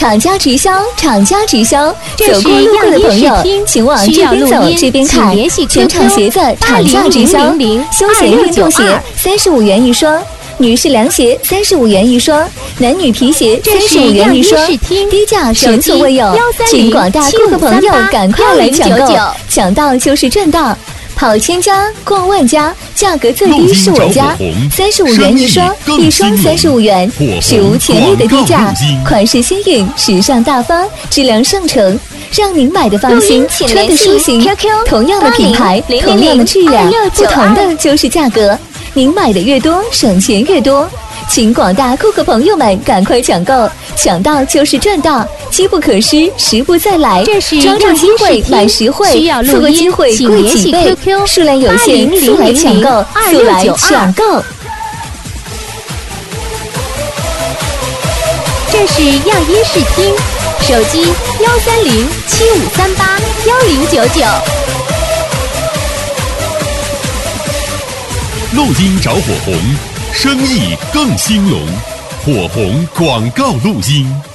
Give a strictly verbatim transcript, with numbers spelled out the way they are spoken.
厂家直销，厂家直销，走过路过的朋友，请往这边走，这边看，全场鞋子厂家直销，休闲运动鞋三十五元一双。女士凉鞋三十五元一双，男女皮鞋三十五元一双，低价前所未有，请广大顾客朋友赶快来抢购，抢到就是赚到。跑千家，逛万家，价格最低是我家，三十五元一双，一双三十五元，史无前例的低价，款式新颖，时尚大方，质量上乘，让您买的放心，穿的舒心。同样的品牌，同样的质量，不同的就是价格。您买的越多，省钱越多，请广大顾客朋友们赶快抢购，抢到就是赚到，机不可失，时不再来。 这是抓住机会买实惠，错过机会贵几倍，数量有限，速来抢购，速来抢购。 这是亚音视听，手机幺三零七五三八幺零九九。 录音找火红，生意更兴隆，火红广告录音。